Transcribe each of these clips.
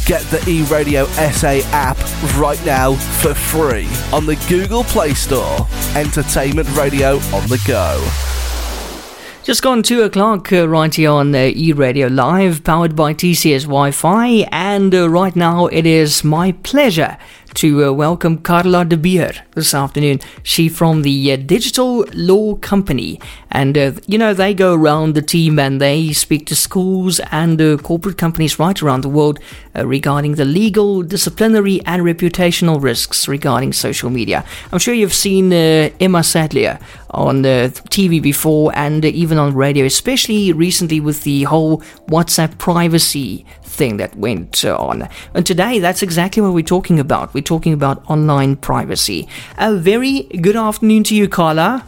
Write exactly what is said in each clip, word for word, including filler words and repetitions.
Get the eRadio S A app right now for free on the Google Play Store. Entertainment radio on the go. Just gone two o'clock uh, right here on uh, eRadio Live, powered by T C S Wi-Fi, and uh, right now it is my pleasure to uh, welcome Carla de Beer this afternoon. She from the uh, Digital Law Company, and uh, you know, they go around the team and they speak to schools and uh, corporate companies right around the world uh, regarding the legal, disciplinary and reputational risks regarding social media. I'm sure you've seen uh, Emma Sadlier on uh, T V before, and uh, even on radio, especially recently with the whole WhatsApp privacy thing that went uh, on. And today, that's exactly what we're talking about. We're talking about online privacy. A very good afternoon to you, Carla.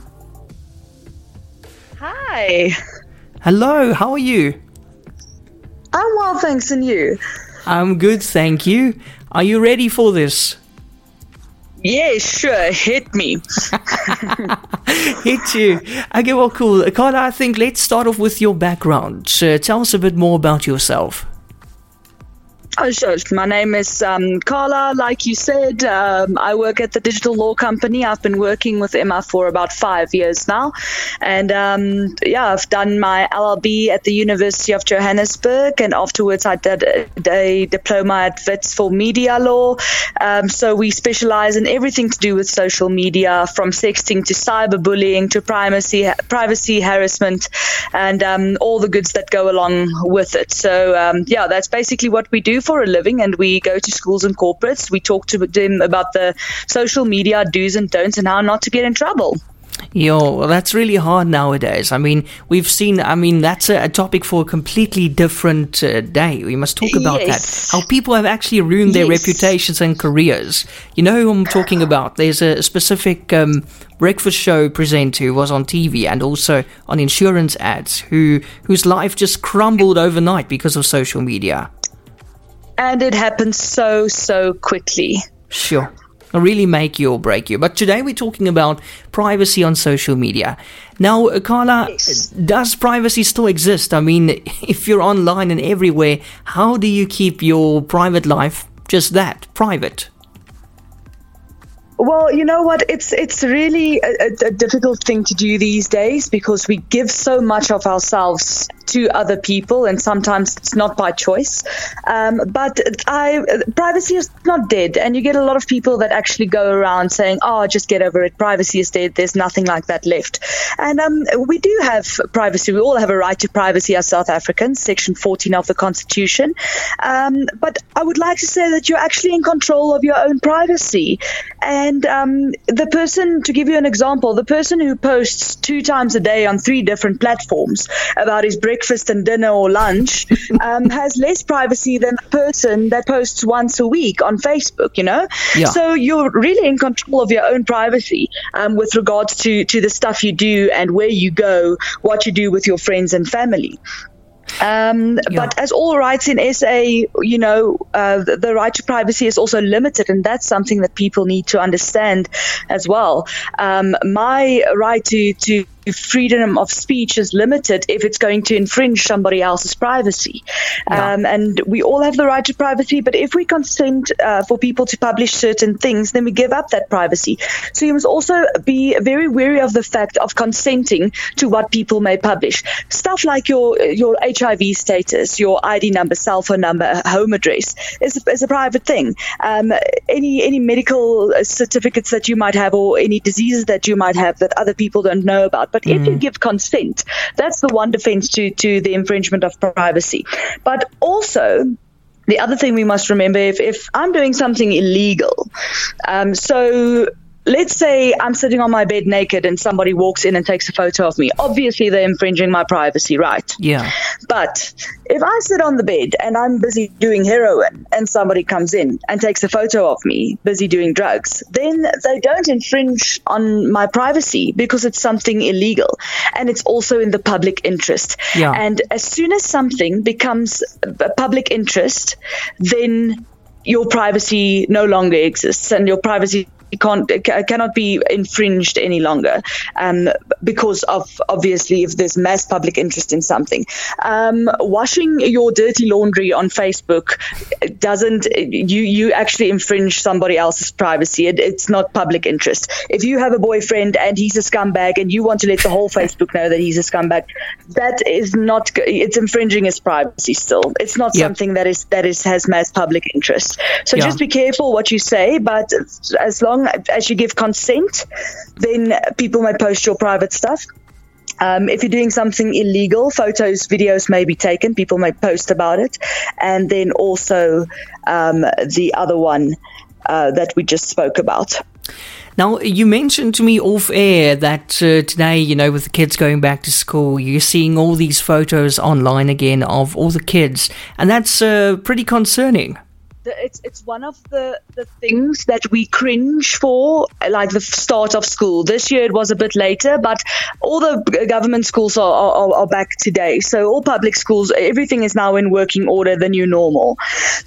Hi. Hello, how are you? I'm well, thanks, and you? I'm good, thank you. Are you ready for this? Yeah, sure. Hit me. Hit you. Okay, well, cool. Carla, I think let's start off with your background. Uh, tell us a bit more about yourself. Oh, sure. My name is um, Carla, like you said. Um, I work at the Digital Law Company. I've been working with Emma for about five years now. And um, yeah, I've done my L L B at the University of Johannesburg. And afterwards, I did a, a diploma at Wits for media law. Um, so we specialize in everything to do with social media, from sexting to cyberbullying to privacy, privacy harassment, and um, all the goods that go along with it. So um, yeah, that's basically what we do for a living, and we go to schools and corporates. We talk to them about the social media do's and don'ts and how not to get in trouble. Yo, well, that's really hard nowadays. I mean, we've seen, I mean, that's a, a topic for a completely different uh, day. We must talk about yes. that. How people have actually ruined their yes. reputations and careers. You know who I'm talking about? There's a specific um, breakfast show presenter who was on T V and also on insurance ads who whose life just crumbled overnight because of social media. And it happens so, so quickly. Sure. It'll really make you or break you. But today we're talking about privacy on social media. Now, Carla, yes. does privacy still exist? I mean, if you're online and everywhere, how do you keep your private life just that, private? Well, you know what? It's it's really a, a difficult thing to do these days because we give so much of ourselves to other people, and sometimes it's not by choice. Um, but I, privacy is not dead, and you get a lot of people that actually go around saying, "Oh, just get over it. Privacy is dead. There's nothing like that left." And um, we do have privacy. We all have a right to privacy as South Africans, Section fourteen of the Constitution. Um, but I would like to say that you're actually in control of your own privacy. And um, the person, to give you an example, the person who posts two times a day on three different platforms about his breakfast and dinner or lunch um, has less privacy than the person that posts once a week on Facebook, you know? Yeah. So you're really in control of your own privacy um, with regards to, to the stuff you do and where you go, what you do with your friends and family. Um, Yeah. But as all rights in S A, you know, uh, the, the right to privacy is also limited, and that's something that people need to understand as well. Um, my right to, to freedom of speech is limited if it's going to infringe somebody else's privacy. Yeah. Um, and we all have the right to privacy, but if we consent uh, for people to publish certain things, then we give up that privacy. So you must also be very wary of the fact of consenting to what people may publish. Stuff like your your H I V status, your I D number, cell phone number, home address is, is a private thing. Um, any any medical certificates that you might have, or any diseases that you might have that other people don't know about. But if you give consent, that's the one defense to, to the infringement of privacy. But also, the other thing we must remember, if, if I'm doing something illegal, um, so let's say I'm sitting on my bed naked and somebody walks in and takes a photo of me. Obviously, they're infringing my privacy, right? Yeah. But if I sit on the bed and I'm busy doing heroin and somebody comes in and takes a photo of me busy doing drugs, then they don't infringe on my privacy because it's something illegal, and it's also in the public interest. Yeah. And as soon as something becomes a public interest, then your privacy no longer exists, and your privacy can't cannot be infringed any longer, um, because of obviously if there's mass public interest in something. Um, washing your dirty laundry on Facebook doesn't you you actually infringe somebody else's privacy. It, it's not public interest. If you have a boyfriend and he's a scumbag and you want to let the whole Facebook know that he's a scumbag, that is not it's infringing his privacy still. It's not yep. something that is that is has mass public interest. So yeah. just be careful what you say, but as long as you give consent, then people may post your private stuff. Um, if you're doing something illegal, photos, videos may be taken. People may post about it. And then also um, the other one uh, that we just spoke about. Now, you mentioned to me off air that uh, today, you know, with the kids going back to school, you're seeing all these photos online again of all the kids. And that's uh, pretty concerning. It's it's one of the, the things that we cringe for, like the start of school. This year it was a bit later, but all the government schools are, are, are back today. So all public schools, everything is now in working order, the new normal.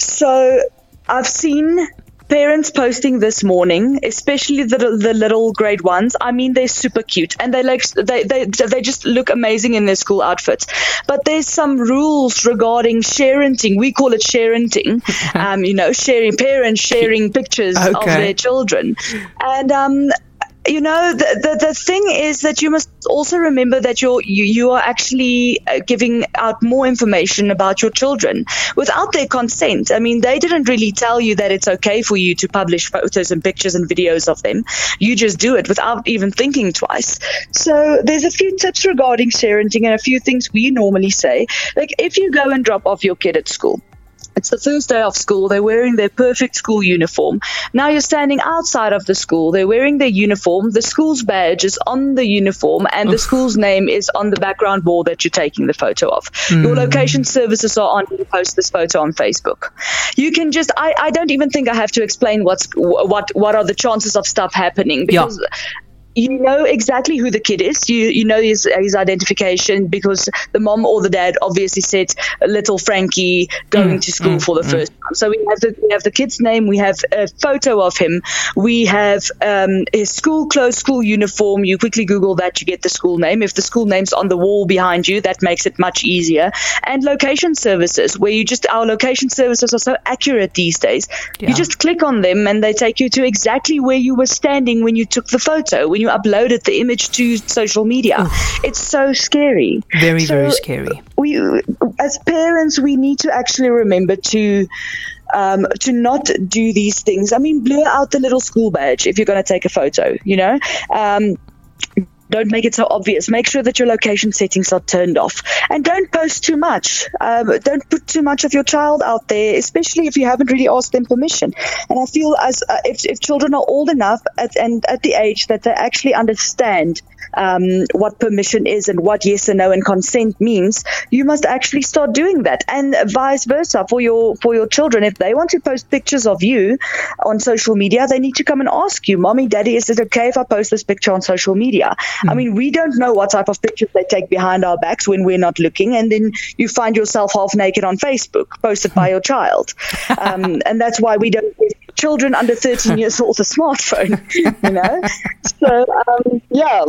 So I've seen parents posting this morning, especially the the little grade ones. I mean, they're super cute and they like they they they just look amazing in their school outfits. But there's some rules regarding sharenting. We call it sharenting. um, you know, sharing parents sharing pictures okay. of their children, and um. You know, the, the the thing is that you must also remember that you're, you you are actually giving out more information about your children without their consent. I mean, they didn't really tell you that it's okay for you to publish photos and pictures and videos of them. You just do it without even thinking twice. So there's a few tips regarding sharenting and a few things we normally say. Like if you go and drop off your kid at school, it's the first day of school. They're wearing their perfect school uniform. Now you're standing outside of the school. They're wearing their uniform. The school's badge is on the uniform and the school's name is on the background wall that you're taking the photo of. Mm. Your location services are on to post this photo on Facebook. You can just, I, I don't even think I have to explain what's what what are the chances of stuff happening because yeah. You know exactly who the kid is. You you know his his identification because the mom or the dad obviously said little Frankie going mm, to school mm, for the mm. first time. So we have the we have the kid's name. We have a photo of him. We have um, his school clothes, school uniform. You quickly Google that, you get the school name. If the school name's on the wall behind you, that makes it much easier. And location services, where you just our location services are so accurate these days. Yeah. You just click on them and they take you to exactly where you were standing when you took the photo. When you uploaded the image to social media. Oof. It's so scary. Very, so very scary. We, as parents, we need to actually remember to um, to not do these things. I mean, blur out the little school badge if you're going to take a photo, you know. Um, Don't make it so obvious. Make sure that your location settings are turned off. And don't post too much. Um, don't put too much of your child out there, especially if you haven't really asked them permission. And I feel as uh, if, if children are old enough at, and at the age that they actually understand um, what permission is and what yes and no and consent means, you must actually start doing that. And vice versa for your for your children. If they want to post pictures of you on social media, they need to come and ask you, Mommy, Daddy, is it okay if I post this picture on social media? I mean, we don't know what type of pictures they take behind our backs when we're not looking. And then you find yourself half naked on Facebook, posted by your child. Um, and that's why we don't give children under thirteen years old a smartphone, you know? So, um, yeah.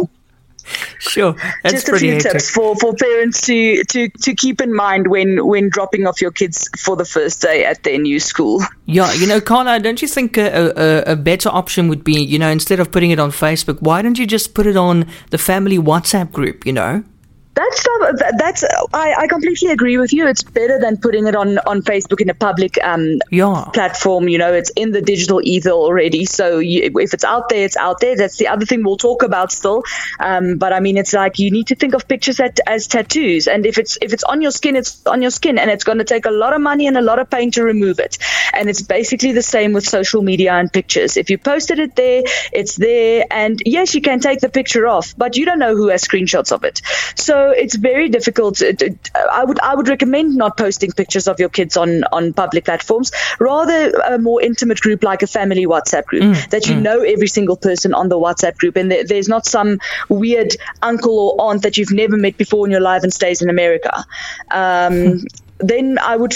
Sure, that's just a pretty few hectic. tips for, for parents to, to, to keep in mind when, when dropping off your kids for the first day at their new school. Yeah, you know, Carla, don't you think a, a, a better option would be, you know, instead of putting it on Facebook, why don't you just put it on the family WhatsApp group, you know? That's that's I, I completely agree with you. It's better than putting it on, on Facebook in a public um yeah. platform. You know, it's in the digital ether already. So you, if it's out there, it's out there. That's the other thing we'll talk about still. Um, but I mean, it's like you need to think of pictures at, as tattoos. And if it's if it's on your skin, it's on your skin, and it's going to take a lot of money and a lot of pain to remove it. And it's basically the same with social media and pictures. If you posted it there, it's there. And yes, you can take the picture off, but you don't know who has screenshots of it. So it's very difficult. I would I would recommend not posting pictures of your kids on, on public platforms. Rather, a more intimate group like a family WhatsApp group mm, that you mm. know every single person on the WhatsApp group, and there, there's not some weird uncle or aunt that you've never met before in your life and stays in America. Um, then I would feel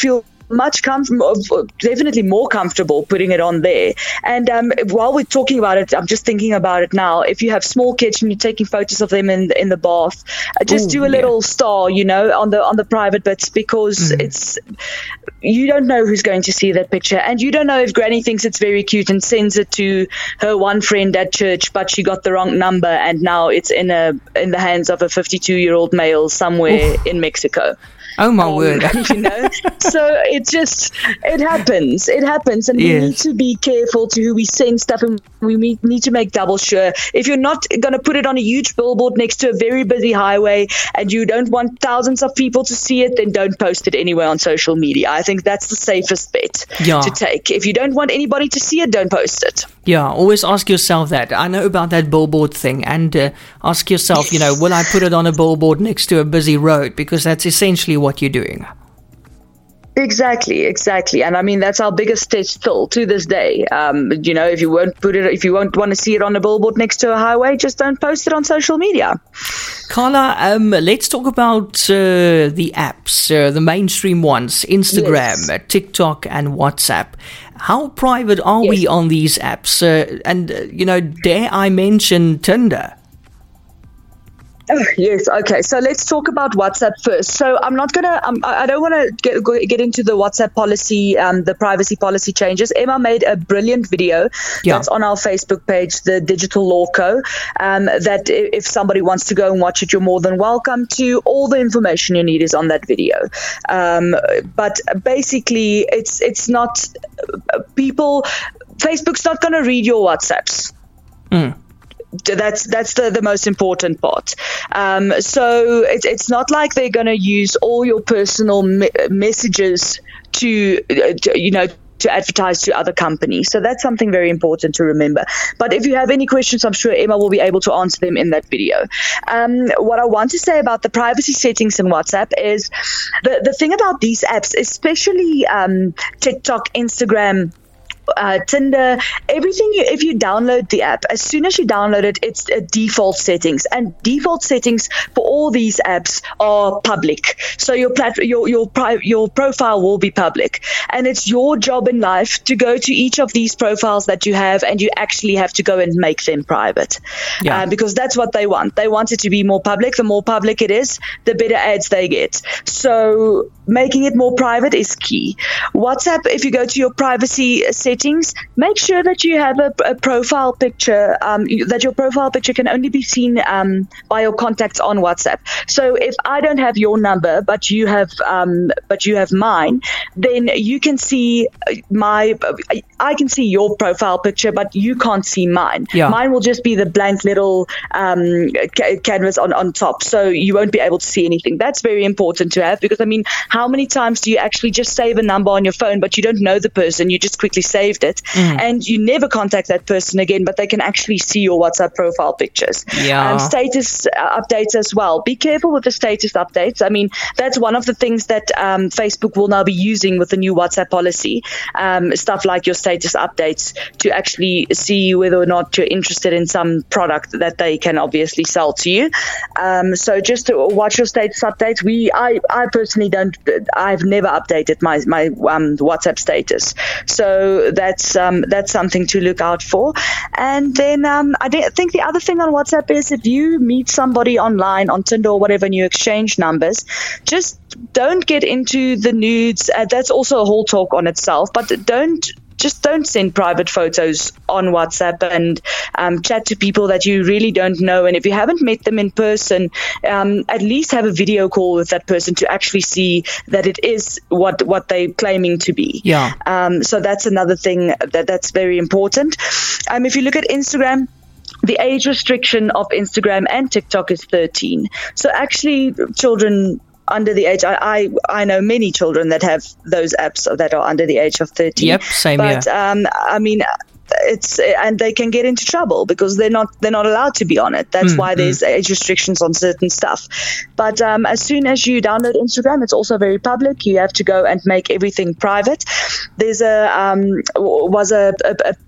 much comfortable, definitely more comfortable putting it on there. And um, while we're talking about it, I'm just thinking about it now. If you have small kids and you're taking photos of them in in the bath, uh, just Ooh, do a little yeah. star, you know, on the on the private bits, because mm. it's you don't know who's going to see that picture, and you don't know if Granny thinks it's very cute and sends it to her one friend at church, but she got the wrong number, and now it's in a in the hands of a fifty-two-year-old male somewhere Oof. in Mexico. Oh my um, word! You know, so it just it happens. It happens, and yes. we need to be careful to who we send stuff, and we need to make double sure. If you're not going to put it on a huge billboard next to a very busy highway, and you don't want thousands of people to see it, then don't post it anywhere on social media. I think that's the safest bet yeah. to take. If you don't want anybody to see it, don't post it. Yeah, always ask yourself that. I know about that billboard thing, and uh, ask yourself, you know, will I put it on a billboard next to a busy road? Because that's essentially what you're doing. Exactly, exactly, and I mean that's our biggest test still to this day. Um, you know, if you won't put it, if you won't want to see it on a billboard next to a highway, just don't post it on social media. Carla, um, let's talk about uh, the apps, uh, the mainstream ones: Instagram, yes. TikTok, and WhatsApp. How private are yes. we on these apps? Uh, and uh, you know, dare I mention Tinder? Oh, yes. Okay. So let's talk about WhatsApp first. So I'm not going to, um, I don't want to get, get into the WhatsApp policy, um, the privacy policy changes. Emma made a brilliant video yeah. that's on our Facebook page, the Digital Law Co. Um, that if somebody wants to go and watch it, you're more than welcome to. All the information you need is on that video. Um, but basically, it's, it's not uh, people, Facebook's not going to read your WhatsApps. Mm. That's that's the, the most important part. Um, so it, it's not like they're going to use all your personal me- messages to, uh, to, you know, to advertise to other companies. So that's something very important to remember. But if you have any questions, I'm sure Emma will be able to answer them in that video. Um, what I want to say about the privacy settings in WhatsApp is the, the thing about these apps, especially um, TikTok, Instagram, Uh, Tinder, everything, you, if you download the app, as soon as you download it, it's a default settings, and default settings for all these apps are public. So your plat- your your pri- your profile will be public, and it's your job in life to go to each of these profiles that you have, and you actually have to go and make them private, yeah. uh, because that's what they want. They want it to be more public. The more public it is, the better ads they get. So making it more private is key. WhatsApp, if you go to your privacy settings, Settings, make sure that you have a, a profile picture, um, that your profile picture can only be seen um, by your contacts on WhatsApp. So if I don't have your number, but you have, um, but you have mine, then you can see my, I can see your profile picture, but you can't see mine. Yeah. Mine will just be the blank little um, ca- canvas on, on top, so you won't be able to see anything. That's very important to have, because I mean, how many times do you actually just save a number on your phone, but you don't know the person, you just quickly save it mm. and you never contact that person again, but they can actually see your WhatsApp profile pictures. Yeah. Um, status uh, updates as well. Be careful with the status updates. I mean, that's one of the things that um, Facebook will now be using with the new WhatsApp policy. Um, stuff like your status updates to actually see whether or not you're interested in some product that they can obviously sell to you. Um, so just to watch your status updates. We, I, I personally don't. I've never updated my my um, WhatsApp status. So that's um, that's something to look out for. And then um, I think the other thing on WhatsApp is if you meet somebody online on Tinder or whatever and you exchange numbers, just don't get into the nudes. Uh, that's also a whole talk on itself, but don't just don't send private photos on WhatsApp and um, chat to people that you really don't know. And if you haven't met them in person, um, at least have a video call with that person to actually see that it is what, what they're claiming to be. Yeah. Um, so that's another thing that, that's very important. Um, if you look at Instagram, the age restriction of Instagram and TikTok is thirteen. So actually, children under the age, I, I I know many children that have those apps that are under the age of thirteen. Yep, same here. But um, I mean, it's and they can get into trouble because they're not they're not allowed to be on it. That's mm, why there's mm. age restrictions on certain stuff. But um, as soon as you download Instagram, it's also very public. You have to go and make everything private. There's a um, was a, a, a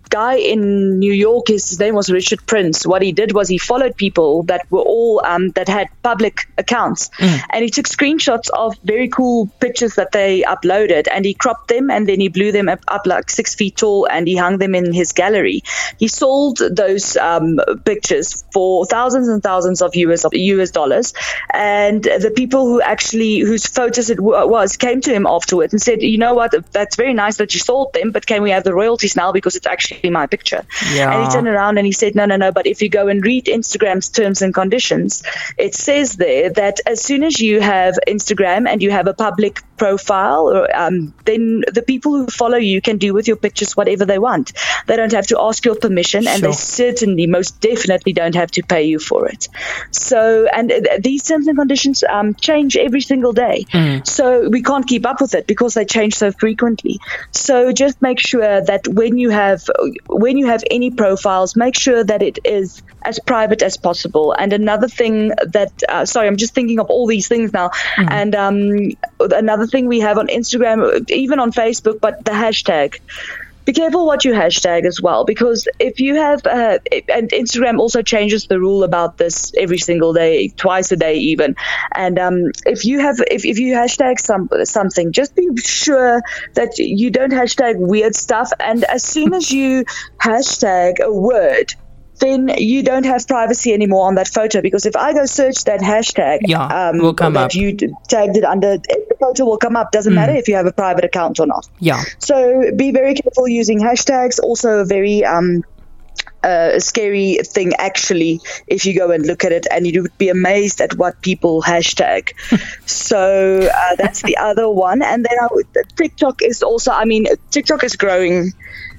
guy in New York, his name was Richard Prince. What he did was he followed people that were all um, that had public accounts, mm. and he took screenshots of very cool pictures that they uploaded, and he cropped them, and then he blew them up, up like six feet tall, and he hung them in his gallery. He sold those um, pictures for thousands and thousands of U S of U S dollars, and the people who actually whose photos it w- was came to him afterwards and said, "You know what? That's very nice that you sold them, but can we have the royalties now because it's actually my picture?" Yeah. And he turned around and he said, no, no, no, but if you go and read Instagram's terms and conditions, it says there that as soon as you have Instagram and you have a public profile, or, um, then the people who follow you can do with your pictures whatever they want. They don't have to ask your permission, and Sure. they certainly, most definitely don't have to pay you for it. So, and th- these terms and conditions um, change every single day. Mm. So we can't keep up with it because they change so frequently. So just make sure that when you have when you have any profiles, make sure that it is as private as possible. And another thing that, uh, sorry, I'm just thinking of all these things now. Mm. And um, another thing we have on Instagram, even on Facebook, but the hashtag. Be careful what you hashtag as well, because if you have, uh, and Instagram also changes the rule about this every single day, twice a day even. And um, if you have, if, if you hashtag some something, just be sure that you don't hashtag weird stuff. And as soon as you hashtag a word, then you don't have privacy anymore on that photo, because if I go search that hashtag, yeah, um, will come that up. you tagged it under, the photo will come up. Doesn't mm. matter if you have a private account or not. Yeah. So be very careful using hashtags. Also a very um, uh, scary thing, actually, if you go and look at it, and you would be amazed at what people hashtag. So uh, that's the other one. And then I would, TikTok is also, I mean, TikTok is growing.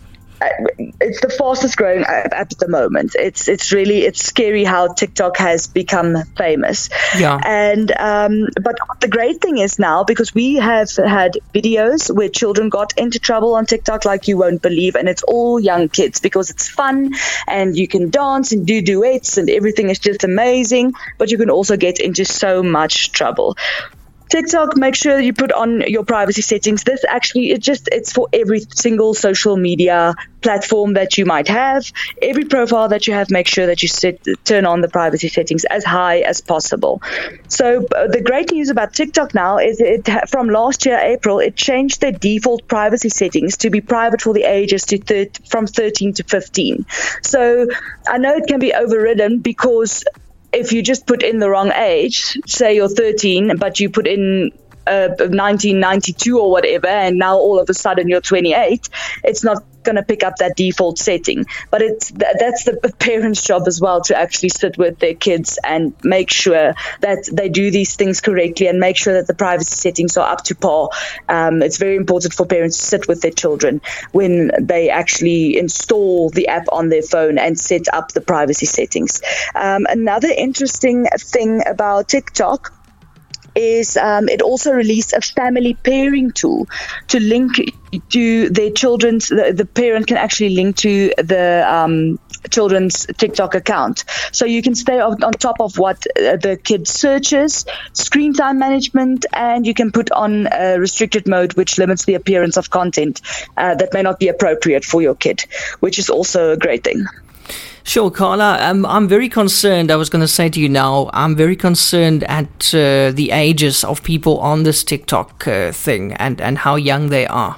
It's the fastest growing at, at the moment. It's it's really it's scary how TikTok has become famous. Yeah. And um, but the great thing is now, because we have had videos where children got into trouble on TikTok like you won't believe, and it's all young kids because it's fun and you can dance and do duets and everything is just amazing. But you can also get into so much trouble. TikTok, make sure that you put on your privacy settings. This actually, it just, it's for every single social media platform that you might have. Every profile that you have, make sure that you set, turn on the privacy settings as high as possible. So uh, the great news about TikTok now is it, from last year, April, it changed their default privacy settings to be private for the ages to thir- from thirteen to fifteen. So I know it can be overridden because if you just put in the wrong age, say you're thirteen, but you put in uh, nineteen ninety-two or whatever, and now all of a sudden you're twenty-eight, it's not going to pick up that default setting. But it's th- that's the parents' job as well, to actually sit with their kids and make sure that they do these things correctly and make sure that the privacy settings are up to par. Um, it's very important for parents to sit with their children when they actually install the app on their phone and set up the privacy settings. Um, another interesting thing about TikTok is um, it also released a family pairing tool to link to their children's, the, the parent can actually link to the um, children's TikTok account. So you can stay on, on top of what uh, the kid searches, screen time management, and you can put on a restricted mode, which limits the appearance of content uh, that may not be appropriate for your kid, which is also a great thing. Sure, Carla. Um, I'm very concerned. I was going to say to you now, I'm very concerned at uh, the ages of people on this TikTok uh, thing and, and how young they are.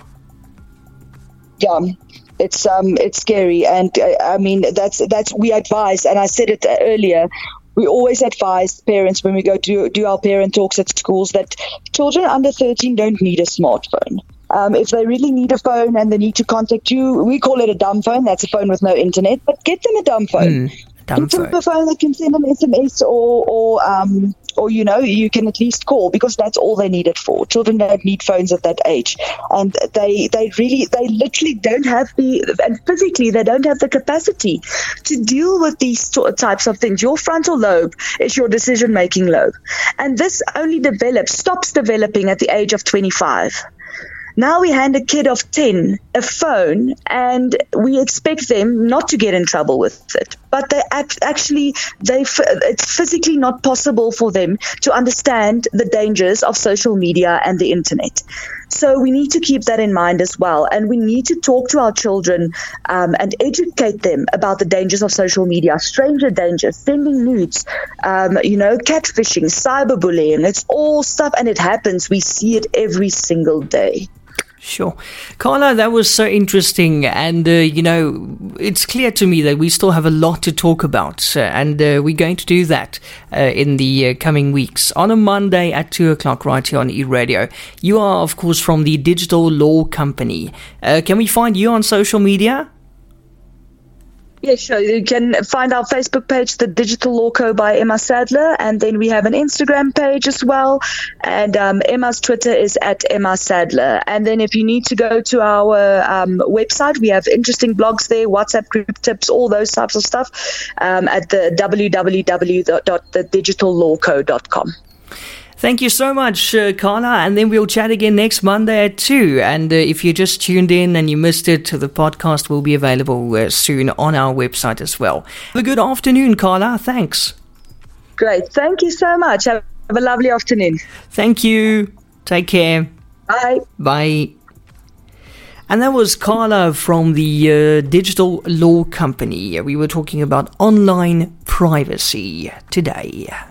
Yeah, it's um, it's scary, and uh, I mean that's that's we advise, and I said it earlier. We always advise parents when we go to do our parent talks at schools that children under thirteen don't need a smartphone. Um, if they really need a phone and they need to contact you, we call it a dumb phone. That's a phone with no internet, but get them a dumb phone. Mm, dumb get them phone. a phone that can send an S M S or, or, um, or, you know, you can at least call, because that's all they need it for. Children don't need phones at that age. And they, they really, they literally don't have the, and physically they don't have the capacity to deal with these types of things. Your frontal lobe is your decision-making lobe. And this only develops, stops developing at the age of twenty-five. Now we hand a kid of ten a phone and we expect them not to get in trouble with it. But they act, actually, they it's physically not possible for them to understand the dangers of social media and the internet. So we need to keep that in mind as well. And we need to talk to our children um, and educate them about the dangers of social media, stranger danger, sending nudes, um, you know, catfishing, cyberbullying. It's all stuff, and it happens. We see it every single day. Sure. Carla, that was so interesting. And, uh, you know, it's clear to me that we still have a lot to talk about. Uh, and uh, we're going to do that uh, in the uh, coming weeks. On a Monday at two o'clock right here on E-Radio. You are, of course, from the Digital Law Company. Uh, can we find you on social media? Yeah, sure. You can find our Facebook page, The Digital Law Co. by Emma Sadler, and then we have an Instagram page as well. And um, Emma's Twitter is at Emma Sadler. And then if you need to go to our um, website, we have interesting blogs there, WhatsApp group tips, all those types of stuff um, at the w w w dot the digital law co dot com. Thank you so much, uh, Carla, and then we'll chat again next Monday at two. And uh, if you just tuned in and you missed it, the podcast will be available uh, soon on our website as well. Have a good afternoon, Carla. Thanks. Great. Thank you so much. Have a lovely afternoon. Thank you. Take care. Bye. Bye. And that was Carla from the uh, Digital Law Company. We were talking about online privacy today.